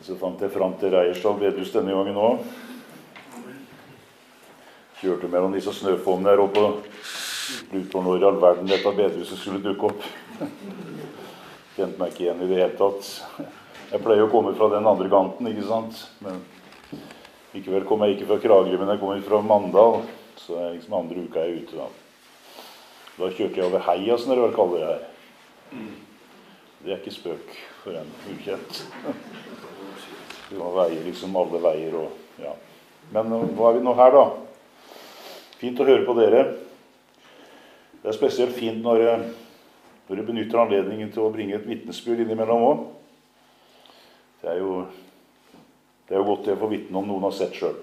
Så fant jeg frem til Reierstad bedehus denne gangen også. Kjørte mellom disse snøfonnene her oppe og lurte på når i all verden dette bedehuset skulle dukke opp. Kjente meg ikke igjen i det hele tatt. Jeg pleier å komme fra den andre kanten, ikke sant? Men likevel kom jeg ikke fra Kragerø, men jeg kom fra Mandal. Så det er liksom andre uka jeg er ute da. Da kjørte jeg over heia, som dere vel kaller det her. Det er ikke spøk for en ukjent. Det var veier, liksom alle veier og ja. Men hva er vi nå her da? Fint å høre på dere. Det er spesielt fint når du benytter anledningen til å bringe et vitnesbyrd innimellom også. Det er jo godt det å få vitne om noen har sett selv.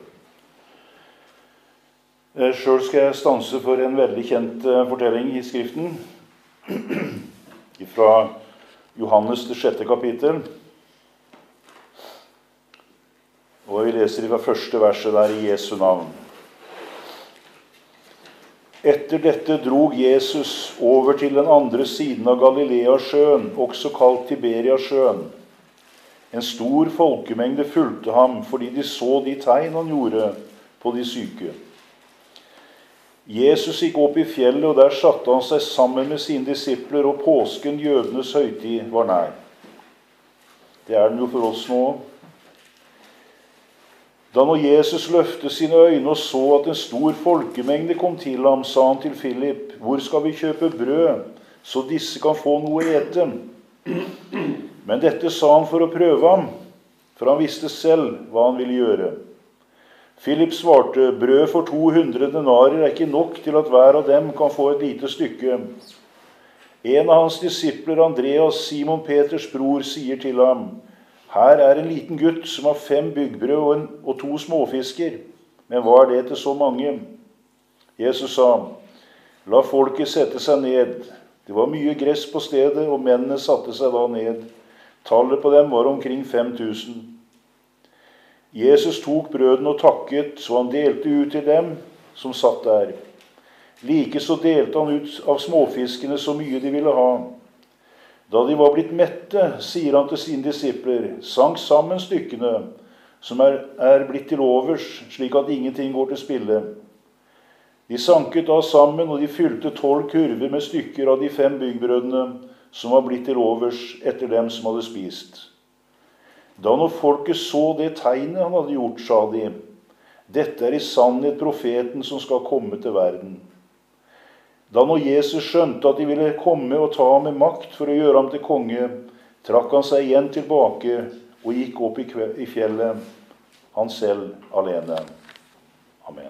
Selv skal jeg stanse for en veldig kjent fortelling i skriften. Fra Johannes det 6. kapittel. Og vi leser fra første verset der i Jesu navn. Etter dette drog Jesus over til den andre siden av Galileasjøen, også kalt Tiberiasjøen. En stor folkemengde fulgte ham, fordi de så de tegn han gjorde på de syke. Jesus gikk opp i fjellet, og der satte han seg sammen med sine disipler, og påsken, jødenes høytid, var nær. Det er den jo for oss nå. Da når Jesus løftet sine øyne og så at en stor folkemengde kom til ham, sa han til Philip, «Hvor skal vi kjøpe brød, så disse kan få noe å ete?» Men dette sa han for å prøve ham, for han visste selv hva han ville gjøre. Philip svarte, «Brød for 200 denarer er ikke nok til at hver av dem kan få et lite stykke.» En av hans disipler, Andreas, Simon Peters bror, sier til ham, «Her er en liten gutt som har 5 byggbrød og 2 småfisker. Men hva er det til så mange?» Jesus sa, «La folket sette seg ned.» Det var mye gress på stedet, og mennene satte seg da ned. Tallet på dem var omkring 5000. Jesus tok brødene og takket, så han delte ut til dem som satt der. Likeså delte han ut av småfiskene så mye de ville ha. Da de var blitt mette, sier han til sine disipler, «Sank sammen stykkene, som er blitt til overs, slik at ingenting går til spille.» De sanket da sammen, og de fylte 12 kurver med stykker av de 5 byggbrødene, som var blitt til overs etter dem som hadde spist. Da når folket så det tegnet han hadde gjort, sa de, «Dette er i sannhet profeten som skal komme til verden.» Da når Jesus skjønte at de ville komme og ta ham med makt for å gjøre ham til konge, trakk han seg igjen tilbake og gikk opp i fjellet, han selv alene. Amen.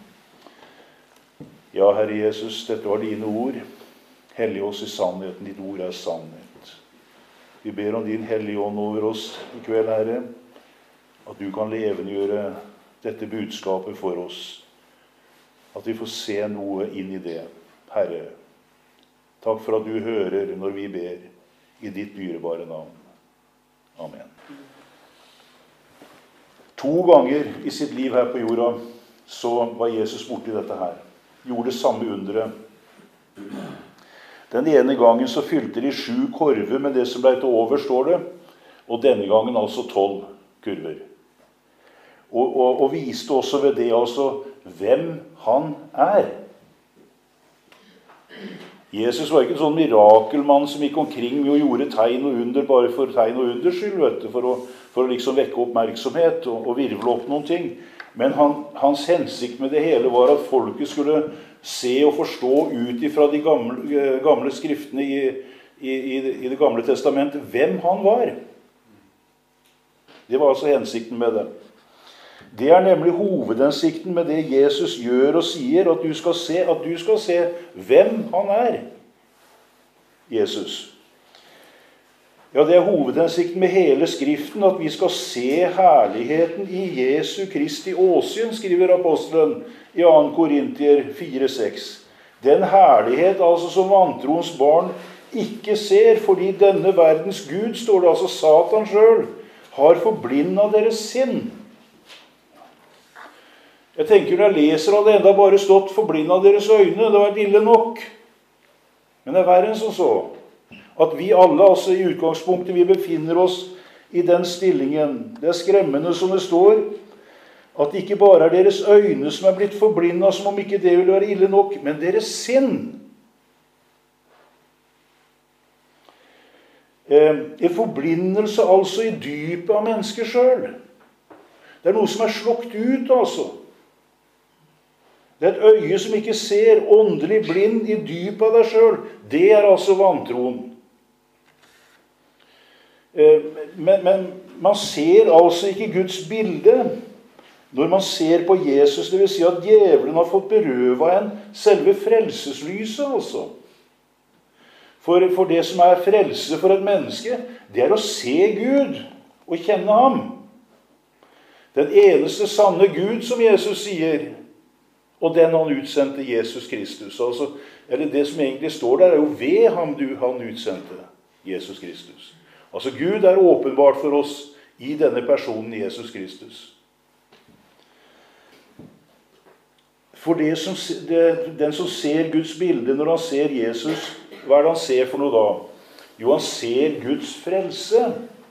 Ja, Herre Jesus, dette var dine ord. Hellig oss i sannheten, ditt ord er sannhet. Vi ber om din hellige ånd over oss i kveld, Herre, at du kan levendegjøre dette budskapet for oss, at vi får se noe inn i det. Herre, takk for at du hører når vi ber i ditt dyrebare navn. Amen. 2 ganger i sitt liv her på jorda så var Jesus borte i dette her. Gjorde det samme underet. Den ene gangen så fylte de 7 korver med det som ble til over, står det. Og denne gangen altså 12 kurver. Og viste også ved det altså hvem han er. Jesus var ikke en sånn mirakelmann som gikk omkring og gjorde tegn og under bare for tegn og unders skyld, vet du, for å liksom vekke oppmerksomhet og virvle opp noen ting. Men hans hensikt med det hele var at folket skulle se og forstå ut ifra de gamle skriftene i det gamle testamentet hvem han var. Det var altså hensikten med det. Det er nemlig hovedhensikten med det Jesus gjør og sier, at du skal se hvem han er. Jesus. Ja, det er hovedhensikten med hele skriften, at vi skal se herligheten i Jesu Kristi åsyn, skriver apostelen i 2. Korintier 4,6. Den herlighet altså som vantroens barn ikke ser, fordi denne verdens Gud, står det altså Satan selv, har forblindet deres sinn. Jeg tenker når jeg leser at det enda bare stått forblindet deres øyne, det har vært ille nok. Men det er verre enn som så. At vi alle, altså i utgangspunktet, vi befinner oss i den stillingen. Det skremmende som det står, at det ikke bare deres øyne som blitt forblindet, som om ikke det ville være ille nok, men deres sinn. En forblindelse altså i dypet av mennesket selv. Det noe som slokt ut, altså. Det et øye som ikke ser, åndelig blind i dypet av deg selv. Det altså vantroen. Men man ser altså ikke Guds bilde når man ser på Jesus. Det vil si at djevelen har fått berøvet en selve frelseslyset, altså. For det som frelse for et menneske, det å se Gud og kjenne ham. Den eneste sanne Gud, som Jesus sier, og den han utsendte, Jesus Kristus. Altså, eller det som egentlig står der, jo ved ham han utsendte, Jesus Kristus. Altså Gud åpenbart for oss i denne personen, Jesus Kristus. For den som ser Guds bilde når han ser Jesus, hva det han ser for noe da? Jo, han ser Guds frelse.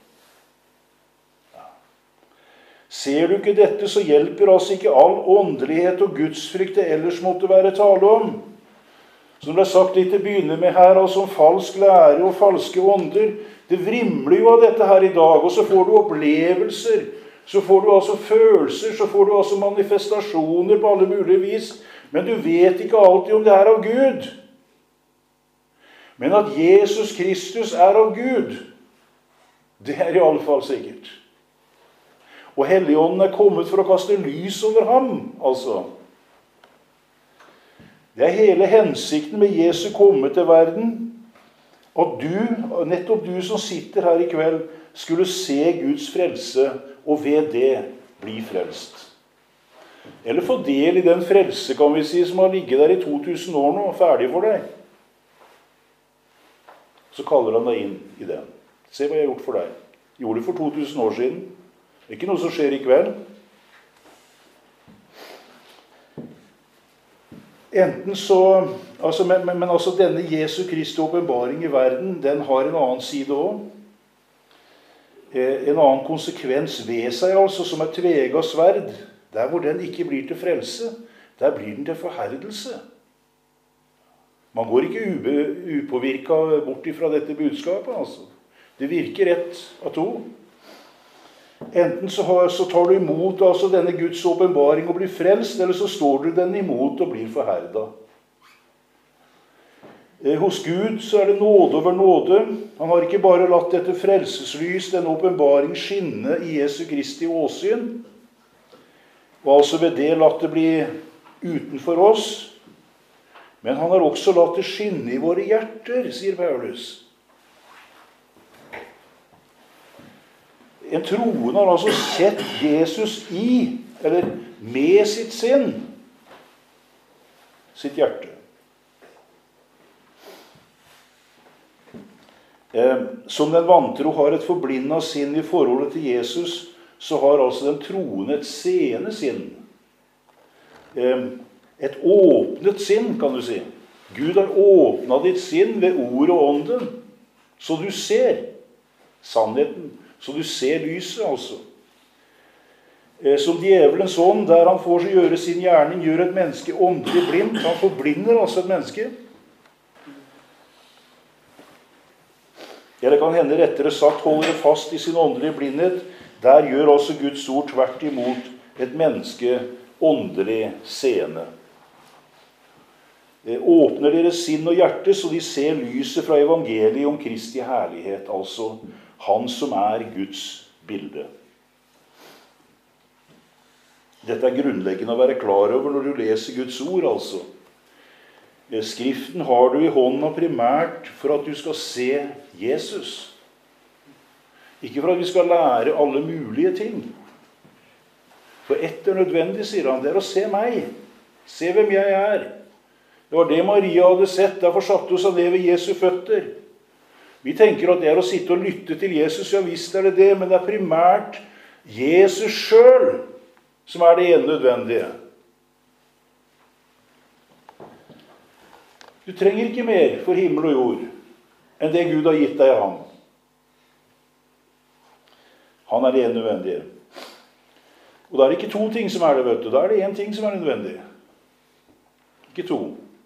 Ser du ikke dette, så hjelper altså ikke all åndelighet og gudsfrykt det ellers måtte være tale om. Som det sagt litt til å begynne med her, altså om falsk lære og falske ånder. Det vrimler jo av dette her i dag, og så får du opplevelser, så får du altså følelser, så får du altså manifestasjoner på alle mulige vis, men du vet ikke alltid om det av Gud. Men at Jesus Kristus av Gud, det i alle fall sikkert. Og Helligånden kommet for å kaste lys over ham, altså. Det hele hensikten med Jesu komme til verden, at du, nettopp du som sitter her i kveld, skulle se Guds frelse, og ved det bli frelst. Eller få del i den frelse, kan vi si, som har ligget der i 2000 år nå, ferdig for deg. Så kaller han deg inn i den. Se hva jeg har gjort for deg. Jeg gjorde det for 2000 år siden. Det ikke noe som skjer i kveld. Enten så, men altså denne Jesu Kristi åpenbaring i verden, den har en annen side også. En annen konsekvens ved seg, altså, som tveget sverd. Der hvor den ikke blir til frelse, der blir den til forherdelse. Man går ikke upåvirket bort ifra dette budskapet, altså. Det virker ett av to. Enten så tar du imot altså denne Guds åpenbaring og blir frelst, eller så står du den imot og blir forherdet. Hos Gud så det nåde over nåde. Han har ikke bare latt dette frelseslys, denne åpenbaring skinne i Jesu Kristi åsyn, og altså ved det latt det bli utenfor oss, men han har også latt det skinne i våre hjerter, sier Paulus. En troende har altså sett Jesus i, eller med sitt sinn, sitt hjerte. Som den vantro har et forblindet sinn i forholdet til Jesus, så har altså den troende et seende sinn. Et åpnet sinn, kan du si. Gud har åpnet ditt sinn ved ordet og ånden, så du ser sannheten, så du ser lyset, altså. Som djevelens ånd, der han får seg gjøre sin gjerning, gjør et menneske åndelig blindt. Han forblinder altså et menneske. Eller kan hende rettere sagt holder det fast i sin åndelige blindhet. Der gjør altså Guds ord tvert imot et menneske åndelig seende. Åpner deres sinn og hjerte, så de ser lyset fra evangeliet om Kristi herlighet, altså han som Guds bilde. Dette grunnleggende å være klar over når du leser Guds ord, altså. Skriften har du i hånden primært for at du skal se Jesus. Ikke for at vi skal lære alle mulige ting. For ett nødvendig, sier han, det å se meg. Se hvem jeg er. Det var det Maria hadde sett, derfor satte hun seg ned ved Jesu føtter. Vi tenker at det å sitte og lytte til Jesus, ja visst det, men det primært Jesus selv som det ene nødvendige. Du trenger ikke mer for himmel og jord enn det Gud har gitt deg av ham. Han er det ene nødvendige. Og da er det ikke to ting som er det, vet du. Da er det en ting som er nødvendig. Ikke to.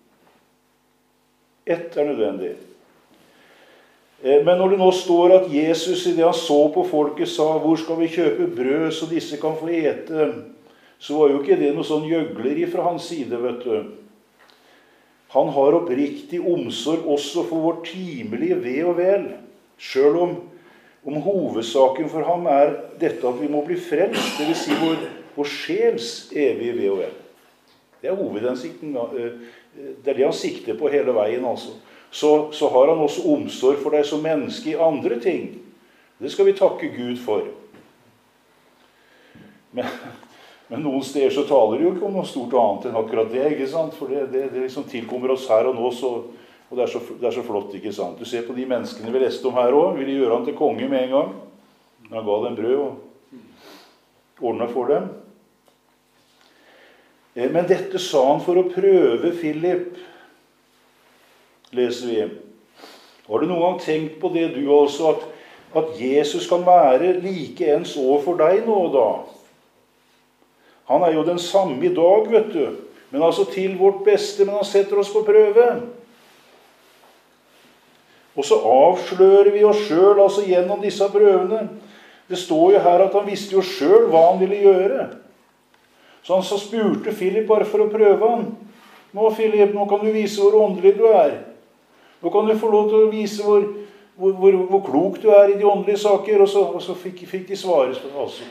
Ett er nødvendig. Men når det nå står at Jesus i det han så på folket sa, hvor skal vi kjøpe brød så disse kan få ete, så var jo ikke det noe sånn gjøgleri fra hans side, vet du. Han har oppriktig omsorg også for vår timelige ve og vel, selv om hovedsaken for ham er dette at vi må bli frelst, det vil si vår sjels evige ve og vel. Det er hovedhensikten, det er det han sikter på hele veien, altså. Så har han også omsorg for deg som menneske i andre ting. Det skal vi takke Gud for. Men noen steder så taler det jo ikke om noe stort annet enn akkurat det, ikke sant? For det liksom tilkommer oss her og nå, og det er så flott, ikke sant? Du ser på de menneskene vi leste om her også, ville gjøre han til konge med en gang. Han ga dem brød og ordnet for dem. Men dette sa han for å prøve Philip, leser vi. Har du noen gang tenkt på det du altså, at Jesus kan være like ens overfor deg nå og da? Han er jo den samme i dag, vet du. Men altså til vårt beste, men han setter oss på prøve. Og så avslører vi oss selv altså gjennom disse prøvene. Det står jo her at han visste jo selv hva han ville gjøre. Så han så spurte Philip bare for å prøve han. Nå, Philip, nå kan du vise hvor åndelig du er. Nå kan du få lov til å vise hvor klok du er i de åndelige saker. Og så fikk de svares på det altså.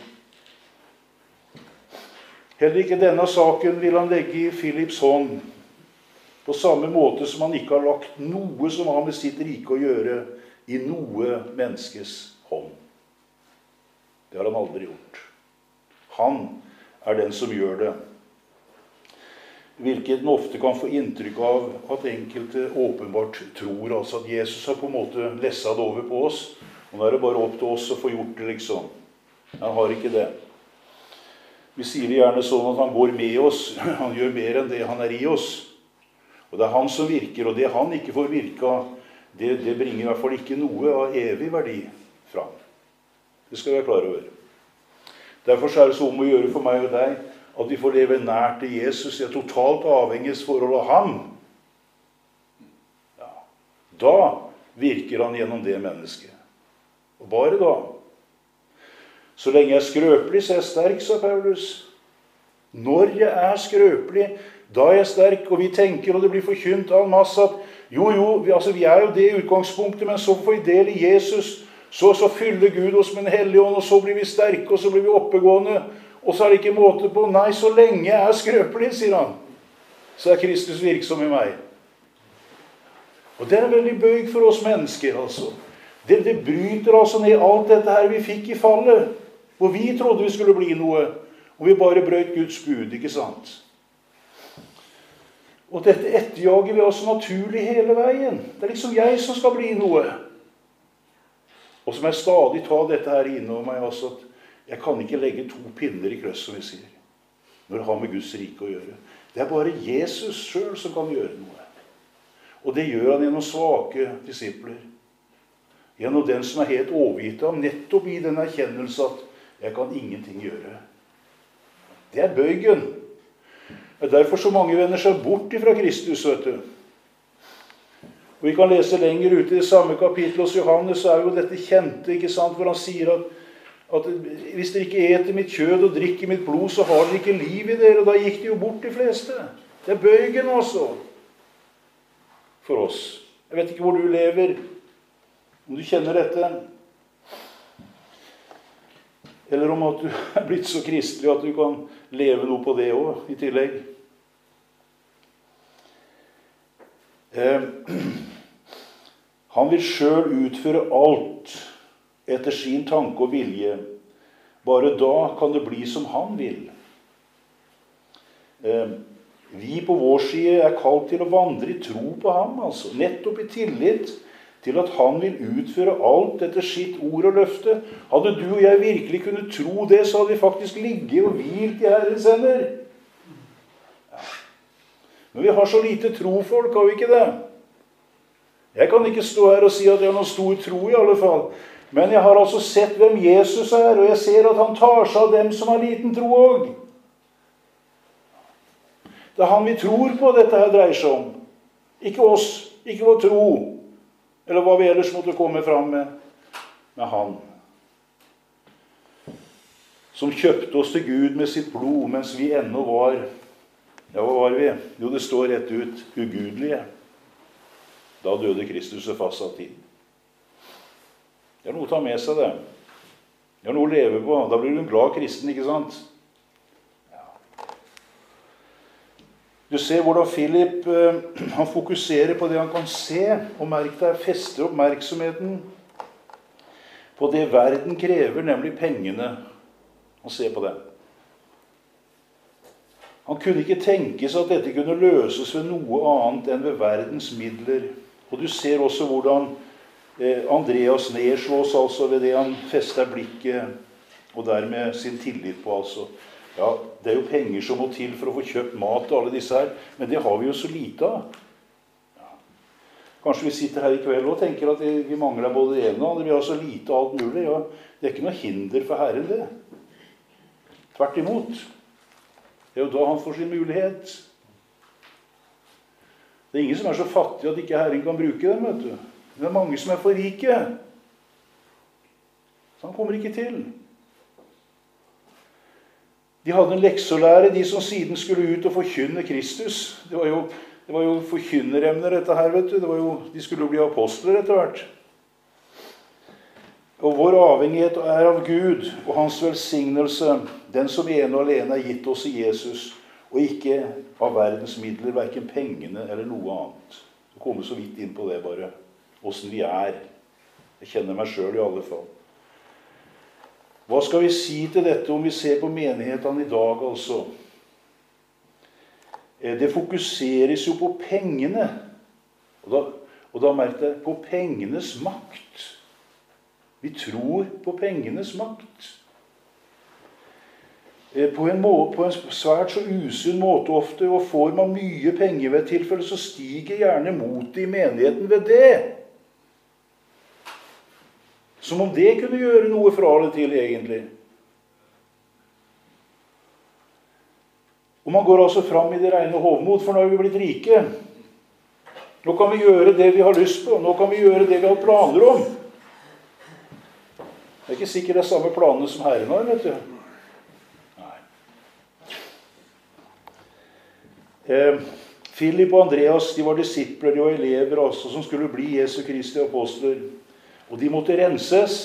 Heller ikke denne saken vil han legge i Philips hånd, på samme måte som han ikke har lagt noe som har med sitt rike å gjøre i noe menneskes hånd. Det har han aldri gjort. Han er den som gjør det. Hvilket en ofte kan få inntrykk av at enkelte åpenbart tror, altså at Jesus har på en måte lesset det over på oss, og nå er det bare opp til oss å få gjort det liksom. Han har ikke det. Vi sier det gjerne sånn at han går med oss, han gjør mer enn det han er i oss. Og det er han som virker, og det han ikke får virke, det bringer i hvert fall ikke noe av evig verdi fram. Det skal vi være klar over. Derfor er det så om å gjøre for meg og deg, at vi får leve nært til Jesus i et totalt avhengighetsforhold av ham. Ja, da virker han gjennom det mennesket. Og bare da. Så lenge jeg er skrøpelig, så er jeg sterk, sa Paulus. Når jeg er skrøpelig, da er jeg sterk, og vi tenker, og det blir forkynt av masse, at vi er jo det utgangspunktet, men så får vi del i Jesus, så fyller Gud oss med en hellig ånd, og så blir vi sterke, og så blir vi oppegående, og så er det ikke måte på. Nei, så lenge jeg er skrøpelig, sier han, så er Kristus virksom i meg. Og det er veldig bøyg for oss mennesker, altså. Det bryter altså ned alt dette her vi fikk i fallet, hvor vi trodde vi skulle bli noe, og vi bare brøt Guds bud, ikke sant? Og dette etterjager vi altså naturlig hele veien. Det er liksom jeg som skal bli noe. Og som jeg stadig tar dette her innover meg, altså, at jeg kan ikke legge 2 pinner i krøss, som vi sier, når det har med Guds rike å gjøre. Det er bare Jesus selv som kan gjøre noe. Og det gjør han gjennom svake disipler. Gjennom den som er helt overgitt ham, nettopp i den erkjennelse at jeg kan ingenting gjøre. Det er bøygen. Det er derfor så mange vender seg bort fra Kristus, vet du. Og vi kan lese lenger ute i det samme kapittel hos Johannes, så er jo dette kjente, ikke sant, hvor han sier at hvis dere ikke eter mitt kjød og drikker mitt blod, så har dere ikke liv i dere, og da gikk det jo bort de fleste. Det er bøygen også, for oss. Jeg vet ikke hvor du lever, om du kjenner dette, eller om at du er blitt så kristelig at du kan leve noe på det også, i tillegg. Han vil selv utføre alt etter sin tanke og vilje. Bare da kan det bli som han vil. Vi på vår side er kalt til å vandre i tro på ham, altså. Nettopp i tillit til at han vil utføre alt etter sitt ord og løfte. Hadde du og jeg virkelig kunnet tro det, så hadde vi faktisk ligget og hvilt i Herrens hender. Ja. Men vi har så lite trofolk, har vi ikke det? Jeg kan ikke stå her og si at jeg har noen stor tro i alle fall. Men jeg har altså sett hvem Jesus er, og jeg ser at han tar seg av dem som har liten tro også. Det er han vi tror på dette her dreier seg om. Ikke oss, ikke vår tro, eller hva vi ellers måtte komme fram med han. Som kjøpte oss til Gud med sitt blod, mens vi ennå var, ja, hva var vi? Jo, det står rett ut, ugudelige. Da døde Kristus til fastsatt tid. Det er noe å ta med seg det. Det er noe å leve på. Da blir du en glad kristen, ikke sant? Ja. Du ser hvordan Philip, han fokuserer på det han kan se, og merk deg, fester oppmerksomheten på det verden krever, nemlig pengene. Og se på det. Han kunne ikke tenke seg at dette kunne løses ved noe annet enn ved verdens midler. Og du ser også hvordan Andreas nedslås altså ved det han fester blikket, og dermed sin tillit på altså. Ja, det er jo penger som må til for å få kjøpt mat og alle disse her, men det har vi jo så lite av. Ja. Kanskje vi sitter her i kveld og tenker at vi mangler både det ene og andre, vi har så lite av alt mulig. Ja, det er ikke noe hinder for Herren det. Tvert imot. Det er jo da han får sin mulighet. Det er ingen som er så fattig at ikke Herren kan bruke dem, vet du. Det er mange som er for rike. Så han kommer ikke til. De hadde en lekse å lære, de som siden skulle ut og forkynne Kristus. Det var jo forkynneremner dette her, vet du. De skulle jo bli apostler etter hvert. Og vår avhengighet er av Gud og hans velsignelse, den som ene og alene er gitt oss i Jesus, og ikke av verdens midler, hverken pengene eller noe annet. Så kommer så vidt inn på det bare, hvordan vi er. Jeg kjenner meg selv i alle fall. Hva skal vi si til dette om vi ser på menighetene i dag, altså? Det fokuseres jo på pengene, og da merker jeg på pengenes makt. Vi tror på pengenes makt. På en svært så usunn måte ofte, og får man mye penger ved et tilfelle, så stiger gjerne motet i menigheten ved det. Som om det kunne gjøre noe fra eller til, egentlig. Og man går altså fram i det rene hovmod, for nå har vi blitt rike. Nå kan vi gjøre det vi har lyst på. Nå kan vi gjøre det vi har planer om. Det er ikke sikkert det er samme planene som Herren har, vet du. Nei. Philip og Andreas, de var disipler, de var elever altså, som skulle bli Jesu Kristi apostler. Og de måtte renses.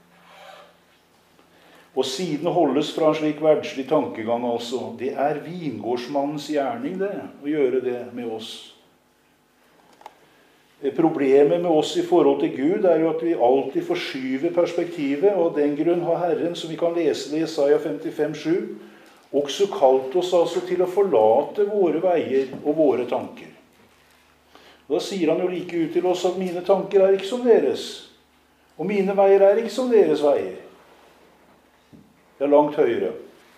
Og siden holdes fra en slik verdslig tankegang altså. Det er vingårdsmannens gjerning det, å gjøre det med oss. Problemet med oss i forhold til Gud er jo at vi alltid forskyver perspektivet, og av den grunn har Herren, som vi kan lese det i Jesaja 55:7, også kalt oss altså til å forlate våre veier og våre tanker. Og da sier han jo like ut til oss at mine tanker er ikke som deres, og mine veier er ikke som deres veier. Det er langt høyere.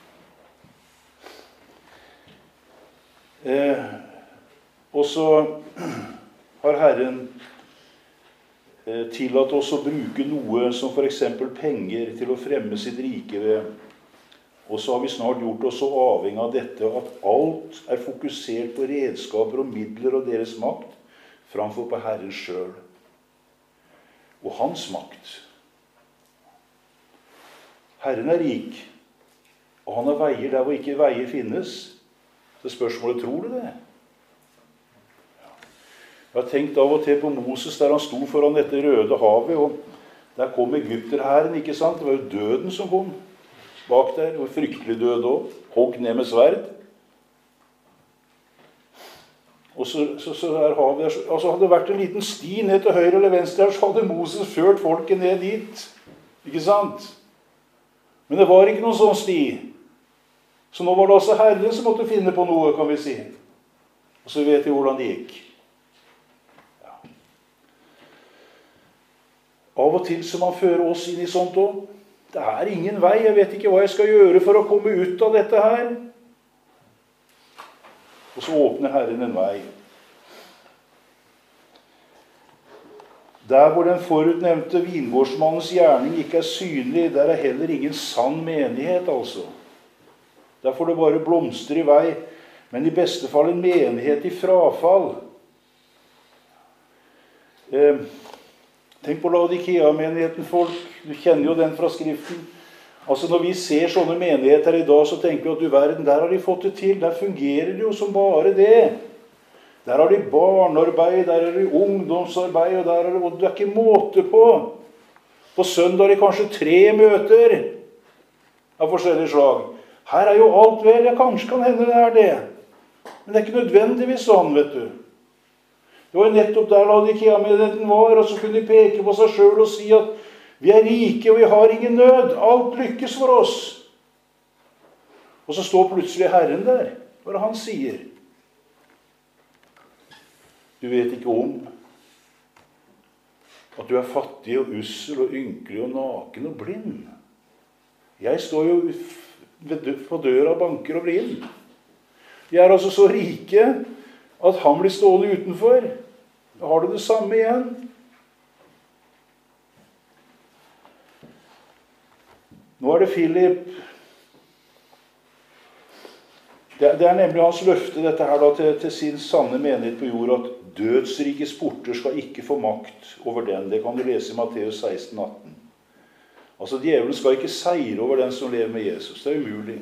Og så har Herren tillatt oss å bruke noe som for eksempel penger til å fremme sitt rike ved. Og så har vi snart gjort oss så avhengig av dette at alt er fokusert på redskaper og midler og deres makt, framfor på Herren selv. Og hans makt. Herren er rik, og han har veier der hvor ikke veier finnes. Så spørsmålet, tror du det? Jeg har tenkt av og til på Moses der han sto foran dette røde havet, og der kom egypterherren, ikke sant? Det var jo døden som kom bak der, og fryktelig død også, hogg ned med sverd. Og så er havet der, altså hadde det vært en liten sti ned til høyre eller venstre her, så hadde Moses ført folket ned dit, ikke sant? Men det var ikke noen sånn sti. Så nå var det også Herren som måtte finne på noe, kan vi si. Og så vet vi hvordan det gikk. Av og til som han fører oss inn i sånt også. Det er ingen vei, jeg vet ikke hva jeg skal gjøre for å komme ut av dette her. Og så åpner Herren en vei. Der hvor den forutnevnte vingårdsmannens gjerning ikke synlig, der heller ingen sann menighet, altså. Der får det bare blomstre i vei, men i beste fall en menighet i frafall. Tenk på Laodikea-menigheten, folk. Du kjenner jo den fra skriften. Altså når vi ser sånne menigheter i dag, så tenker vi at du verden, der har de fått det til. Der fungerer det jo som bare det. Der har de barnearbeid, der har de ungdomsarbeid, og det er ikke måte på. På søndag har de kanskje 3 møter av forskjellige slag. Her er jo alt vel, ja, kanskje kan hende det er det. Men det er ikke nødvendigvis sånn, vet du. Det var jo nettopp der Laodikea-menigheten var, og så kunne de peke på seg selv og si at vi er rike, og vi har ingen nød. Alt lykkes for oss. Og så står plutselig Herren der. Hva er det han sier? Du vet ikke om at du er fattig og ussel og ynkelig og naken og blind. Jeg står jo på døra og banker og blir inn. De er altså så rike at han blir stående utenfor. Da har du det samme igjen. Nå er det Philip. Det er nemlig hans løfte dette her da, til sin sanne menighet på jord, at dødsrikes porter skal ikke få makt over den. Det kan du lese i Matteus 16, 18. Altså, djevelen skal ikke seire over den som lever med Jesus. Det er umulig.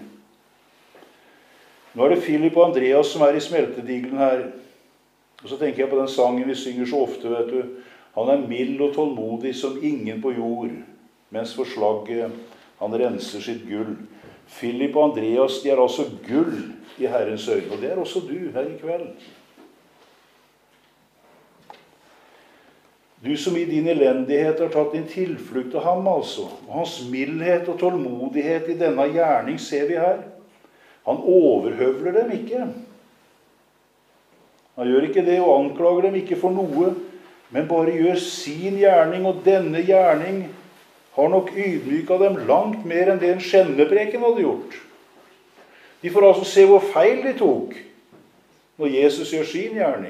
Nå er det Philip og Andreas som er i smeltedigelen her. Og så tenker jeg på den sangen vi synger så ofte, vet du. Han er mild og tålmodig som ingen på jord, mens for slagget han renser sitt gull. Philip og Andreas, de er altså gull i Herrens øyne, og det er også du her i kveld. Du som i din elendighet har tatt din tilflukt til ham, altså. Og hans mildhet og tålmodighet i denne gjerning ser vi her. Han overhøvler dem ikke. Han gjør ikke det og anklager dem ikke for noe, men bare gjør sin gjerning, og denne gjerning har nok ydmyket dem langt mer enn det en skjennepreken hadde gjort. De får altså se hvor feil de tok når Jesus gjør sin gjerning.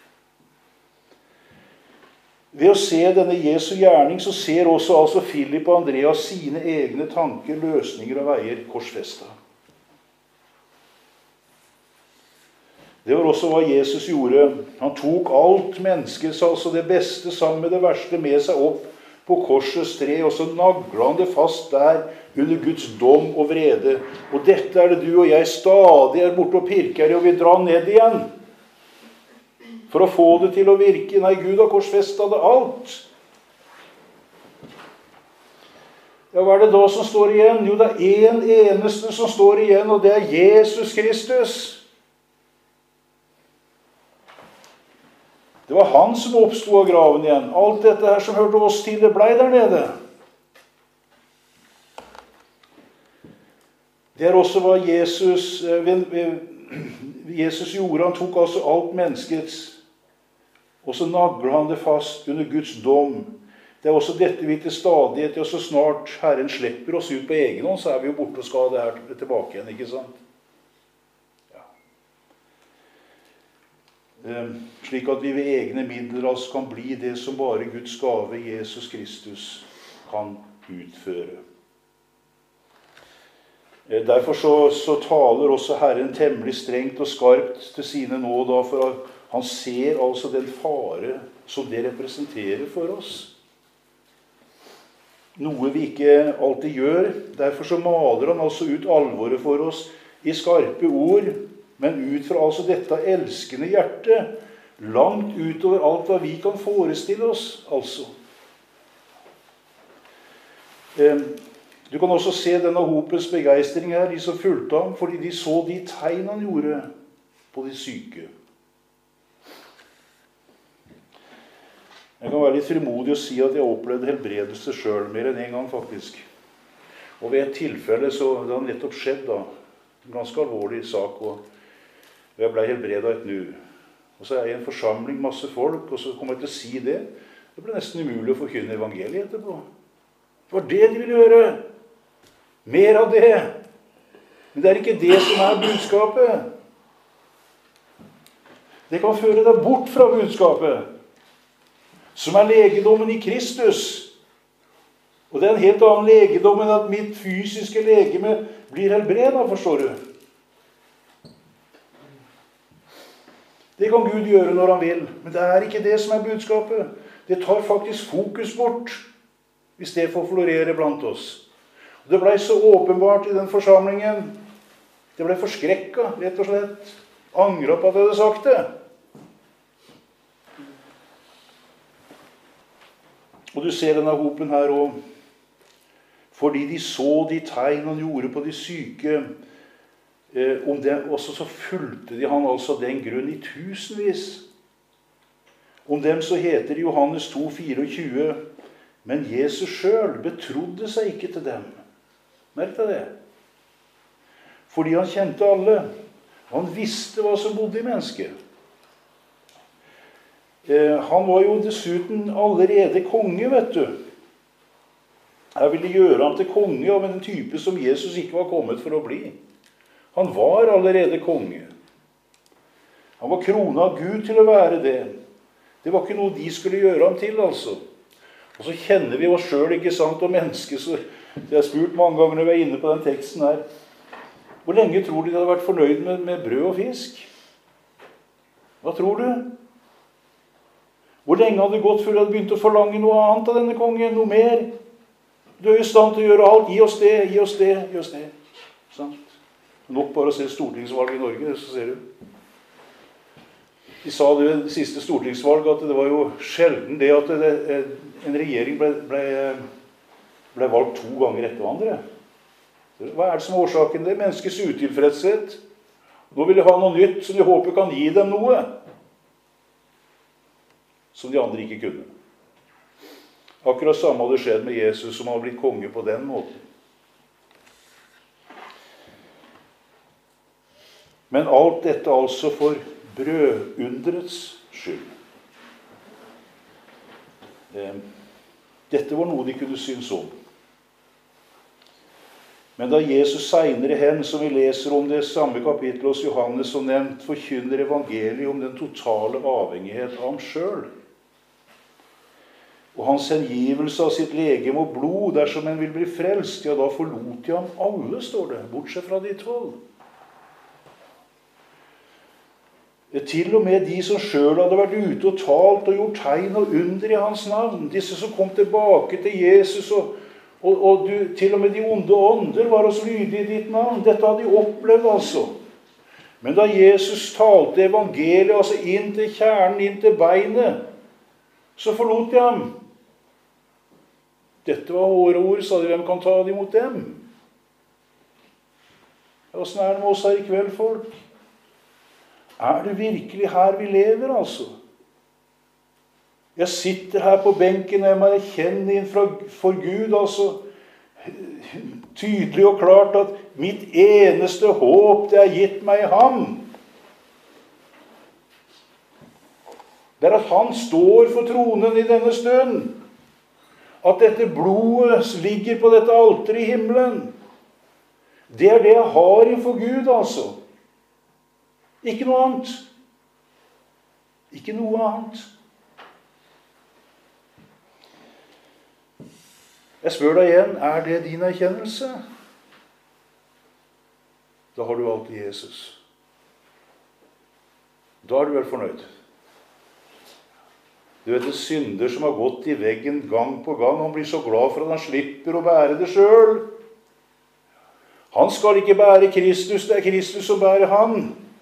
Ved å se denne Jesu gjerning så ser også altså Philip og Andreas sine egne tanker, løsninger og veier korsfestet. Det var også hva Jesus gjorde. Han tok alt menneskets, altså det beste sammen med det verste, med seg opp på korsets tre, og så naglet han det fast der under Guds dom og vrede. Og dette er det du og jeg stadig er borte og pirker i, og vi drar ned igjen. For å få det til å virke. Nei, Gud har korsfestet det alt. Ja, hva er det da som står igjen? Jo, det er en eneste som står igjen, og det er Jesus Kristus. Det var han som oppstod av graven igjen. Alt dette her som hørte oss til, det ble der nede. Det er også hva Jesus gjorde. Han tok altså alt menneskets, og så naglet han det fast under Guds dom. Det er også dette vi til stadighet, og så snart Herren slipper oss ut på egen hånd, så er vi jo borte og skal det her tilbake igjen, ikke sant? Slik at vi ved egne midler altså kan bli det som bare Guds gave, Jesus Kristus, kan utføre. Derfor så taler også Herren temmelig strengt og skarpt til sine nå, da, for han ser altså den fare som det representerer for oss. Noe vi ikke alltid gjør. Derfor så maler han altså ut alvoret for oss i skarpe ord, men ut fra altså dette elskende hjertet, langt utover alt hva vi kan forestille oss, altså. Du kan også se denne hopens begeistring her, de som fulgte ham, fordi de så de tegn han gjorde på de syke. Jeg kan være litt frimodig og si at jeg opplevde helbredelse selv, mer enn en gang faktisk. Og ved et tilfelle så det har nettopp skjedd da, en ganske alvorlig sak, og jeg ble helbredet et nu. Og så er jeg i en forsamling, masse folk, og så kommer jeg til å si det. Det ble nesten umulig å forkynne evangeliet etterpå. Det var det de ville gjøre. Mer av det. Men det er ikke det som er budskapet. Det kan føre deg bort fra budskapet. som er legedommen i Kristus. Og det er en helt annen legedom enn at mitt fysiske legeme blir helbredet, forstår du. Det kan Gud gjøre når han vil, men det er ikke det som er budskapet. Det tar faktisk fokus bort, hvis det får florere blant oss. Og det ble så åpenbart i den forsamlingen. Det ble forskrekket, rett og slett. Angret på at jeg hadde sagt det. Og du ser denne hopen her også. Fordi de så de tegn han gjorde på de syke, om det, også så fulgte de han altså den grunn i tusenvis. Om dem så heter det Johannes 2,24, men Jesus selv betrodde seg ikke til dem. Merk deg det. Fordi han kjente alle. Han visste hva som bodde i mennesket. Han var jo dessuten allerede konge, vet du. Jeg ville gjøre ham til konge av en type som Jesus ikke var kommet for å bli. Han var allerede konge. Han var krona av Gud til å være det. Det var ikke noe de skulle gjøre ham til, altså. Og så kjenner vi oss selv, ikke sant, og mennesket. Så jeg har spurt mange ganger når vi er inne på den teksten her. Hvor lenge tror de hadde vært fornøyd med brød og fisk? Hva tror du? Hvor lenge hadde det gått før de hadde begynt å forlange noe annet av denne kongen? Noe mer? Du er i stand til å gjøre alt. Gi oss det, gi oss det, gi oss det. Sant? Nok bare å se stortingsvalg i Norge, så ser du. De sa det i det siste stortingsvalg at det var jo sjelden det at en regjering ble valgt 2 ganger etter hverandre. Hva er det som er årsaken? Det er menneskets utilfredshet. Nå vil de ha noe nytt som de håper kan gi dem noe som de andre ikke kunne. Akkurat samme hadde skjedd med Jesus, som hadde blitt konge på den måten. Men alt dette altså for brødundrets skyld. Dette var noe de kunne synes om. Men da Jesus senere hen, som vi leser om det samme kapittel hos Johannes som nevnt, forkynner evangeliet om den totale avhengighet av ham selv, og hans hengivelse av sitt legeme og blod dersom en vil bli frelst, ja, da forlot de ham alle, står det, bortsett fra de 12. Til og med de som selv hadde vært ute og talt og gjort tegn og under i hans navn, disse som kom tilbake til Jesus, og til og med de onde ånder var oss lydige i ditt navn. Dette hadde de opplevd, altså. Men da Jesus talte evangeliet, altså inn til kjernen, inn til beinet, så forlot de ham. Dette var hårde ord, sa de, hvem kan ta det imot dem? Hvordan er det med oss her i kveld, folk? Er det virkelig her vi lever, altså? Jeg sitter her på benken, og jeg må erkjenne inn for Gud, altså, tydelig og klart at mitt eneste håp, det er gitt meg i ham. Det er at han står for tronen i denne stund. At dette blodet ligger på dette alteret i himmelen. Det er det jeg har innfor Gud, altså. Ikke noe annet. Ikke noe annet. Jeg spør deg igjen, er det din erkjennelse? Da har du alltid Jesus. Da er du vel fornøyd. Du vet, en synder som har gått i veggen gang på gang, han blir så glad for at han slipper å bære det selv. Han skal ikke bære Kristus, det er Kristus som bærer han.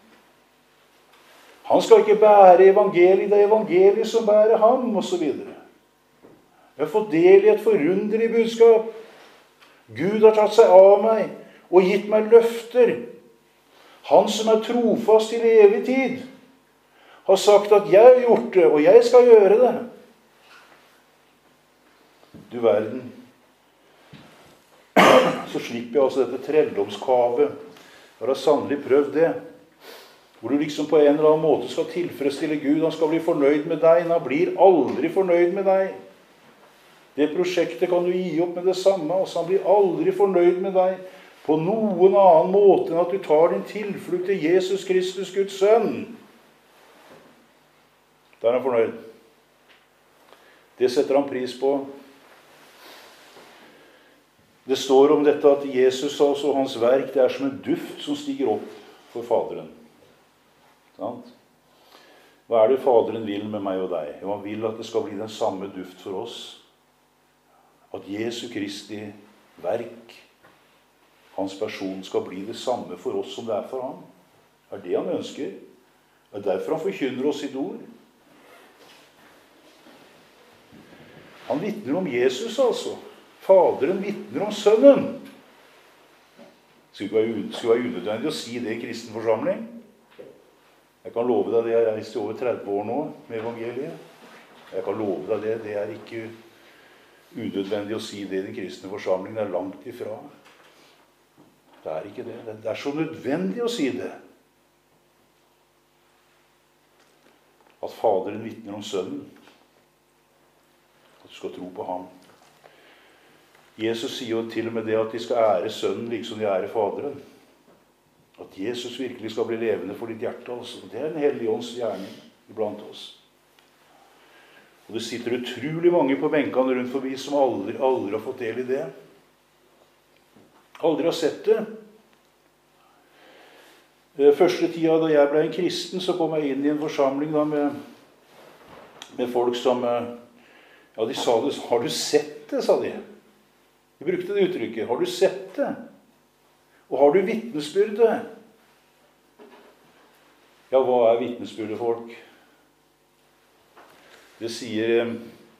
Han skal ikke bære evangeliet, det er evangeliet som bærer ham, og så videre. Jeg har fått del i et forunderlig budskap. Gud har tatt seg av meg og gitt meg løfter. Han som er trofast til evig tid, har sagt at jeg har gjort det, og jeg skal gjøre det. Du verden. Så slipper jeg altså dette trelldomskavet. Jeg har sannelig prøvd det. Hvor du liksom på en eller annen måte skal tilfredsstille Gud. Han skal bli fornøyd med deg, men han blir aldri fornøyd med deg. Det prosjektet kan du gi opp med det samme, altså han blir aldri fornøyd med deg på noen annen måte enn at du tar din tilflukt til Jesus Kristus, Guds sønn. Da er han fornøyd. Det setter han pris på. Det står om dette at Jesus altså, og hans verk, det er som en duft som stiger opp for Faderen. Sant? Hva er det Faderen vil med meg og deg? Jo, han vil at det skal bli den samme duft for oss. At Jesu Kristi verk, hans person, skal bli det samme for oss som det er for ham. Det er det han ønsker. Det er derfor han forkynner oss sitt ord. Han vitner om Jesus, altså. Faderen vitner om sønnen. Skulle være unødvendig å si det i kristen forsamling. Jeg kan love deg det. Jeg har reist i over 30 år nå med evangeliet. Jeg kan love deg det. Det er ikke unødvendig å si det i den kristne forsamling. Det er langt ifra. Det er ikke det. Det er så nødvendig å si det. At Faderen vitner om sønnen. At du skal tro på ham. Jesus sier jo til og med det at de skal ære sønnen liksom de ærer Faderen. At Jesus virkelig skal bli levende for ditt hjerte. Altså. Det er en hellig ånds gjerning iblant oss. Og det sitter utrolig mange på benkene rundt forbi som aldri har fått del i det. Aldri har sett det. Første tida da jeg ble en kristen, så kom jeg inn i en forsamling da, med folk som de sa det. Har du sett det, sa de. De brukte det uttrykket. Har du sett det? Og har du vitnesbyrdet? Ja, hva er vitnesbyrdet, folk? Det sier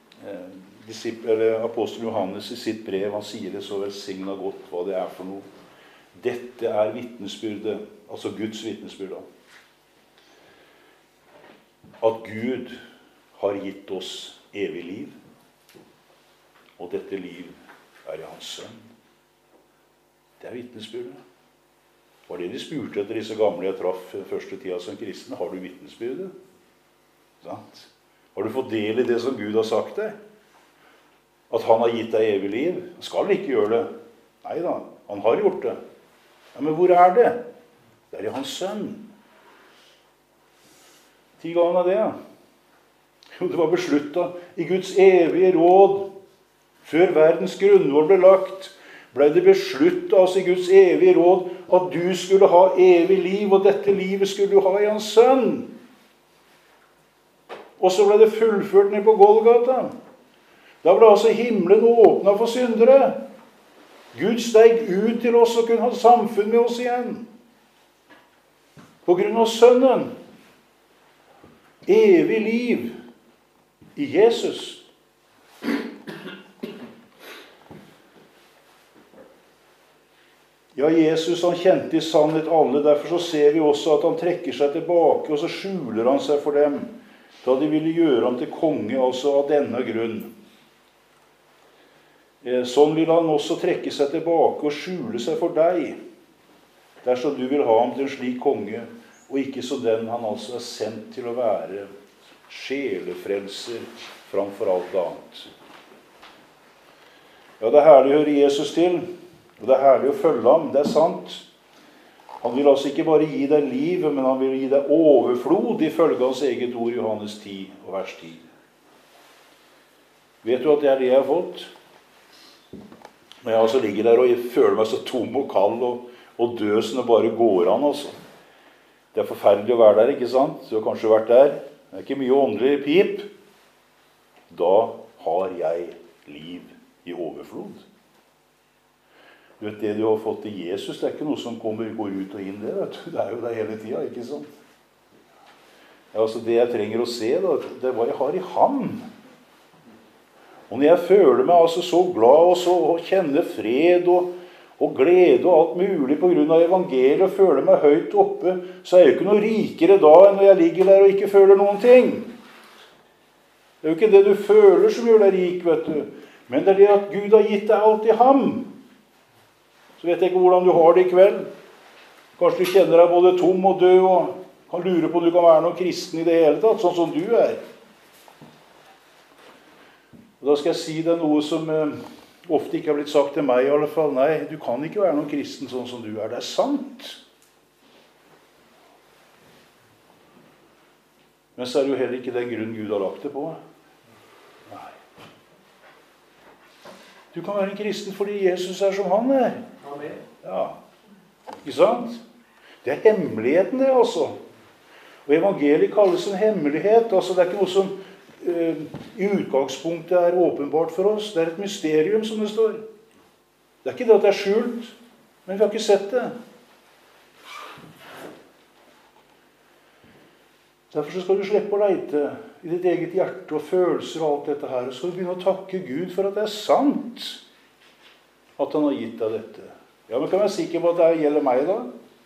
apostel Johannes i sitt brev. Han sier det så velsignet godt hva det er for noe. Dette er vitnesbyrdet, altså Guds vitnesbyrd. At Gud har gitt oss evig liv. Og dette liv er i hans sønn. Det er vitnesbyrdet. Var det de spurte etter disse gamle jeg traff første tida som kristne? Har du vitnesbyrdet? Sant? Har du fått del i det som Gud har sagt deg? At han har gitt deg evig liv? Han skal ikke gjøre det. Neida, han har gjort det. Ja, men hvor er det? Det er i hans sønn. 10 ganger av det, ja. Jo, det var besluttet i Guds evige råd. Før verdens grunnvoll ble lagt, ble det besluttet altså i Guds evige råd at du skulle ha evig liv, og dette livet skulle du ha i hans sønn. Og så ble det fullført ned på Golgata. Da ble altså himmelen åpnet for syndere. Gud steg ut til oss og kunne ha samfunn med oss igjen. På grunn av sønnen. Evig liv i Jesus. Ja, Jesus han kjente i sannhet alle, derfor så ser vi også at han trekker seg tilbake, og så skjuler han seg for dem, da de ville gjøre ham til konge, altså av denne grunn. Sånn vil han også trekke seg tilbake og skjule seg for deg, dersom du vil ha ham til en slik konge, og ikke så den han altså er sendt til å være sjelefrelser framfor alt annet. Ja, det er herlig å høre Jesus til. Og det er herlig å følge ham, det er sant. Han vil altså ikke bare gi deg livet, men han vil gi deg overflod ifølge hans eget ord i Johannes 10 og vers 10. Vet du at det er det jeg har fått? Når jeg altså ligger der og jeg føler meg så tom og kald og død som det bare går an, altså. Det er forferdelig å være der, ikke sant? Du har kanskje vært der. Det er ikke mye åndelig pip. Da har jeg liv i overflod. Du vet, det du har fått i Jesus, det er ikke noe som går ut og inn det, vet du. Det er jo der hele tiden, ikke sant? Ja, altså det jeg trenger å se, da, det er hva jeg har i ham. Og når jeg føler meg altså så glad og kjenner fred og glede og alt mulig på grunn av evangeliet og føler meg høyt oppe, så er jeg jo ikke noe rikere da enn når jeg ligger der og ikke føler noen ting. Det er jo ikke det du føler som gjør deg rik, vet du. Men det er det at Gud har gitt deg alt i ham. Så vet jeg ikke hvordan du har det i kveld. Kanskje du kjenner deg både tom og død, og kan lure på om du kan være noen kristen i det hele tatt, sånn som du er. Og da skal jeg si deg noe som ofte ikke har blitt sagt til meg i alle fall. Nei, du kan ikke være noen kristen sånn som du er. Det er sant. Men så er det jo heller ikke den grunn Gud har lagt det på. Nei. Du kan være en kristen fordi Jesus er som han er. Amen. Ja, ikke sant? Det er hemmeligheten det, altså. Og evangeliet kalles en hemmelighet. Altså, det er ikke noe som i utgangspunktet er åpenbart for oss. Det er et mysterium, som det står. Det er ikke det at det er skjult, men vi har ikke sett det. Derfor skal du slippe å leite i ditt eget hjerte og følelser og alt dette her. Og så skal du begynne å takke Gud for at det er sant at han har gitt deg dette. Ja, men kan jeg være sikker på at det gjelder meg da?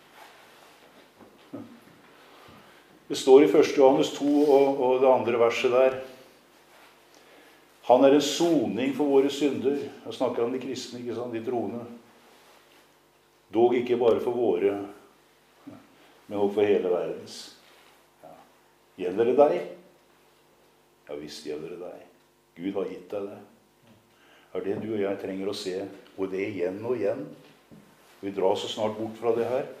Det står i 1. Johannes 2 og det andre verset der. Han er en soning for våre synder. Jeg snakker om de kristne, ikke sant? De troende. Dog ikke bare for våre, men også for hele verdens. Gjelder det deg? Ja, visst gjelder det deg. Gud har gitt deg det. Det er det du og jeg trenger å se, og det igjen og igjen. Vi drar så snart bort fra det her.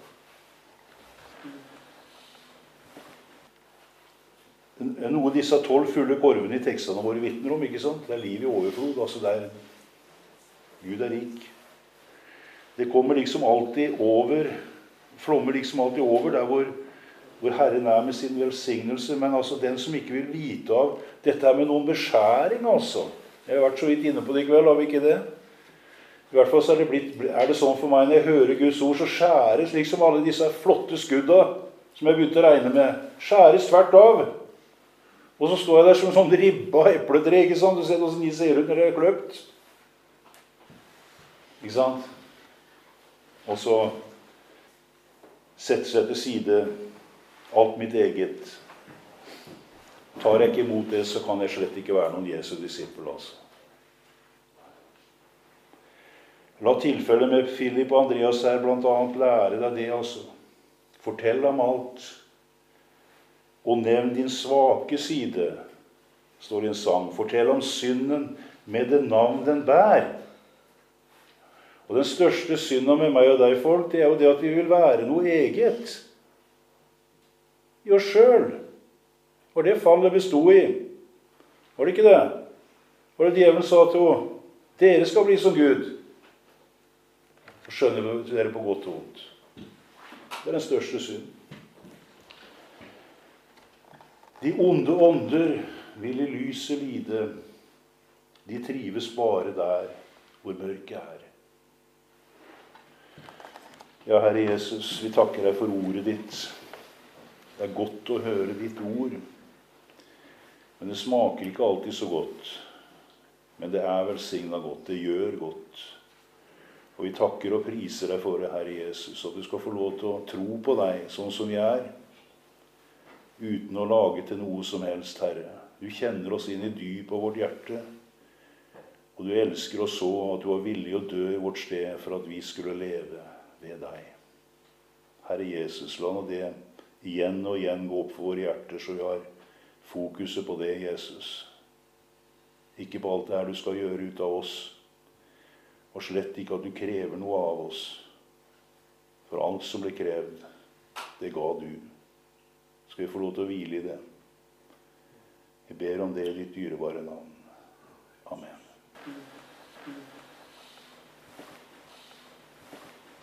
Noe av disse 12 fulle korvene i tekstene våre vitner om, ikke sant? Det er liv i overflod, altså der Gud er rik. Det kommer liksom alltid over, flommer liksom alltid over der hvor Herren er med sin velsignelse, men altså den som ikke vil vite av dette er med noen beskjæring, altså. Jeg har vært så vidt inne på det i kveld, har vi ikke det? I hvert fall så er det sånn for meg når jeg hører Guds ord, så skjæres liksom alle disse flotte skudda som jeg begynte å regne med. Skjæres tvert av. Og så står jeg der som sånn ribba epletre, ikke sant? Du ser hvordan de ser ut når de er kløpt. Ikke sant? Og så setter seg til side alt mitt eget. Tar jeg ikke imot det, så kan jeg slett ikke være noen Jesu disippel, altså. La tilfellet med Philip og Andreas her blant annet lære deg det, altså. Fortell ham alt. Og nevn din svake side, står i en sang. Fortell om synden med det navn den bær. Og den største synden med meg og deg, folk, det er jo det at vi vil være noe eget. I oss selv. Og det fallet bestod i. Var det ikke det? Var det djevelen sa til henne? Dere skal bli som Gud. Og skjønner dere på godt og vondt. Det er den største synd. De onde ånder vil i lyset lide. De trives bare der hvor mørket er. Ja, Herre Jesus, vi takker deg for ordet ditt. Det er godt å høre ditt ord, men det smaker ikke alltid så godt. Men det er velsignet godt, det gjør godt. Og vi takker og priser deg for det, Herre Jesus, at du skal få lov til å tro på deg sånn som vi er, uten å lage til noe som helst, Herre. Du kjenner oss inn i dypet av vårt hjerte, og du elsker oss så at du var villig å dø i vårt sted for at vi skulle leve ved deg. Herre Jesus, la nå det igjen og igjen gå opp for våre hjerter, så vi har fokuset på det, Jesus. Ikke på alt det her du skal gjøre ut av oss, og slett ikke at du krever noe av oss. For alt som ble krevd, det ga du. Skal vi få lov til å hvile i det? Jeg ber om det i ditt dyrebare navn. Amen.